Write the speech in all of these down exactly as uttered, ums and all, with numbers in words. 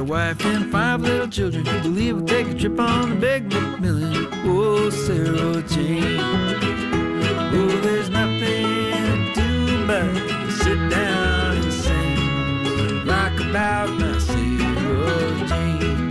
a wife and five little children who believe we'll take a trip on the big McMillan. Oh, Sarah Jane. Oh, there's nothing to do but sit down and sing. Rock about my Sarah Jane.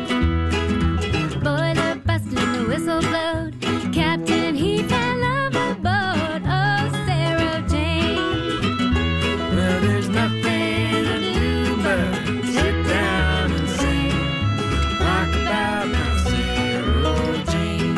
Boiler busted and the whistle blowed. Captain, he fell overboard. Oh, Sarah Jane. Well, there's nothing to do but sit down and sing. Rock about my Sarah Jane.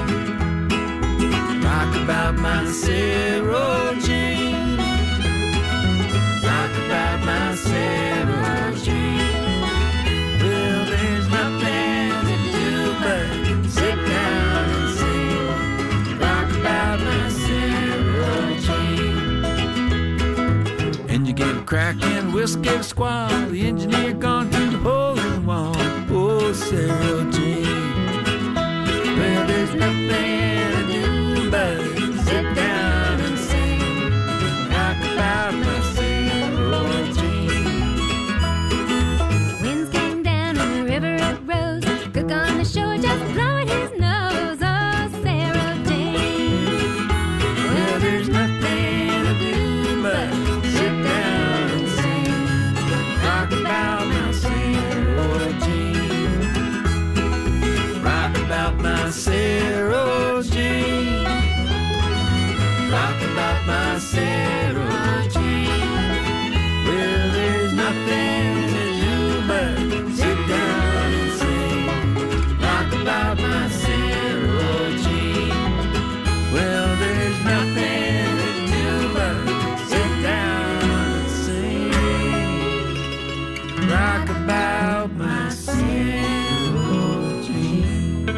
Rock about my Sarah Jane. Rock about my Sarah Jane. Well, there's nothing to do but sit down and sing. Rock about my Sarah Jane. And you gave a crack and whisk gave a squall. The engineer gone through the hole in the wall. Oh, Sarah Jane. Well, there's nothing to do but sit down and sing. Rock about my Sarah Jane. Winds came down and the river it rose. Cook on the shore just blowing his nose. Oh, Sarah Jane. Well, there's nothing to do but sit down and sing. Rock about my Sarah Jane. Rock about my Sarah Jane. Rock about my Sarah Jane. Well, there's nothing to do but sit down and sing. Rock about my Sarah Jane. Well, there's nothing to do but sit down and sing. Rock about my Sarah Jane.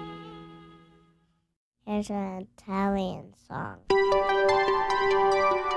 Here's an Italian song.